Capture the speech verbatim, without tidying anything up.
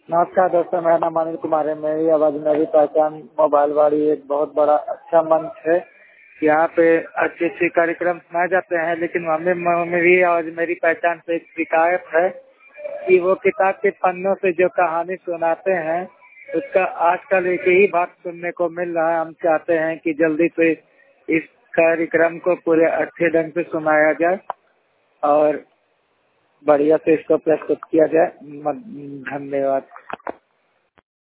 नमस्कार दोस्तों, मेरा नाम अनिल कुमार है। मेरी आवाज मेरी पहचान मोबाइल वाली एक बहुत बड़ा अच्छा मंच है। यहाँ पे अच्छे अच्छे कार्यक्रम सुनाए जाते हैं, लेकिन हमें मेरी आवाज मेरी पहचान से एक शिकायत है कि वो किताब के पन्नों से जो कहानी सुनाते हैं उसका आजकल एक ही भाग सुनने को मिल रहा है। हम चाहते हैं कि जल्दी से इस कार्यक्रम को पूरे अच्छे ढंग से सुनाया जाए और बढ़िया से इसको प्रस्तुत किया जाए। धन्यवाद।